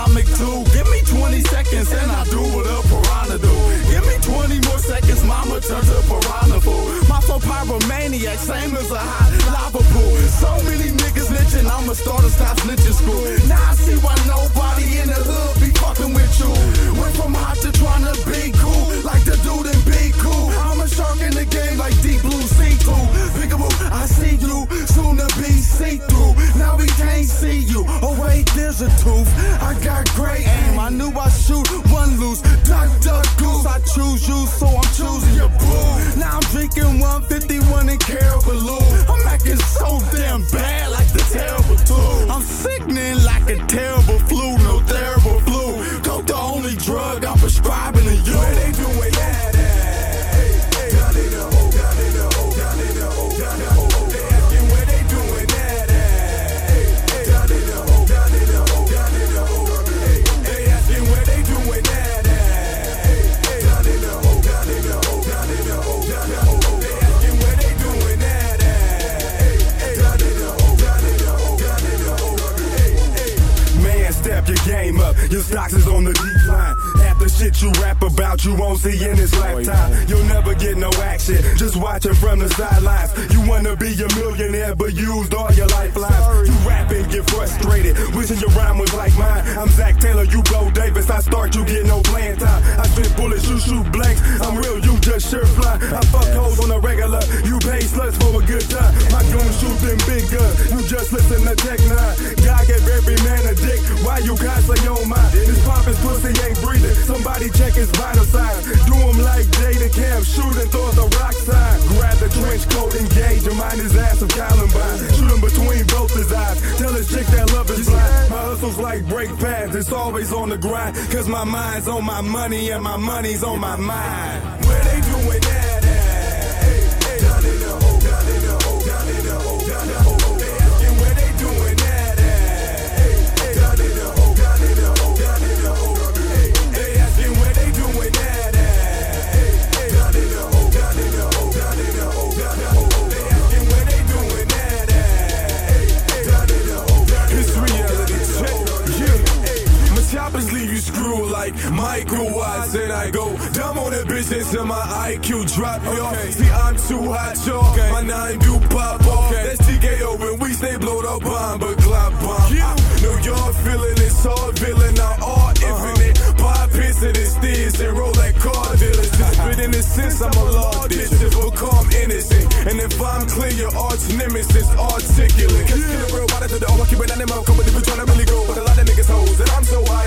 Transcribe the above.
comic too. Give me 20 seconds and I do what a piranha do. Give me 20 more seconds, mama turn to piranha fool. My flow pyromaniac, same as a hot lava pool. So many niggas snitching, I'ma start a stop snitching school. Now I see why nobody in the hood be fucking with you. Went from hot to trying to be cool, like the dude in Be Cool. I'm a shark in the game like Deep Blue see-through. Peekaboo, I see you, soon to be see-through. Now we can't see you, oh wait, there's a tooth. I got great aim, I knew I shoot one loose. Duck, duck, goose, I choose you, so I'm choosing your boo. Now I'm drinking 151 in Caribou. I'm acting so damn bad like the terrible two. I'm sickening like a terrible flu, no terrible flu. Coke the only drug I'm prescribing to you. Where they doing that? Down in the hole, down in the hole, down in the hole, down in the hole. They asking where they doing that? Down in the hole, down in the hole, down in the hole. They asking where they doing that? Down in the hole, down in the hole, down in the hole, down in the hole. They asking where they doing that? Down in the hole, down in the hole, down in the hole. Man, step your game up. Your stocks is on the decline. Half the shit you rap about you won't see in this lifetime. You'll never get no action, just watching from the sidelines. You wanna be a millionaire but used all your lifelines. You rap and get frustrated, wishing your rhyme was like mine. I'm Zach Taylor, you Bo Davis. I start, you get no playing time. I spit bullets, you shoot blanks. I'm real, you just sure fly. I fuck hoes on a regular, you pay sluts for a good time. My goons shoot them big guns, you just listen to Tech 9. God gave every man a dick, why you constantly on mine? This poppin' pussy ain't breathing, somebody check his vital signs. Do him like Jada Camp, shoot and throw the rock sign. Grab the trench coat, engage, and mind his ass of Columbine. Shoot him between both his eyes, tell his chick that love is blind. My hustle's like brake pads, it's always on the grind. Cause my mind's on my money and my money's on my mind. Where they doing that? Down in the hole, down in the hole, down in the hole, down in the hole. They asking where they doing that? Down in the hole, down in the hole, down in the hole. They asking where they doing that? Down in the hole, down in the hole, down in the hole, down in the hole. They asking where they doing that? Down in the hole, down in the hole. It's reality check, yeah. My choppers leave you screwed like Michael Watts, and I go dumb on the bitch until my IQ drop, y'all. See, I'm too hot, y'all. My 9 do pop off. That's TKO when we stay blowed up bomb, but Glock bomb. Know y'all feeling it, all villain, now all infinite. Pop hits and it's steers and roll like car dealers. Just spit in the sense, I'm a law ditch, but calm innocent. And if I'm clear, your arch nemesis articulate. Cause in the real water to the all, I keep it on them, I'm coming if you tryna really go. But a lot of niggas hoes, and I'm so high.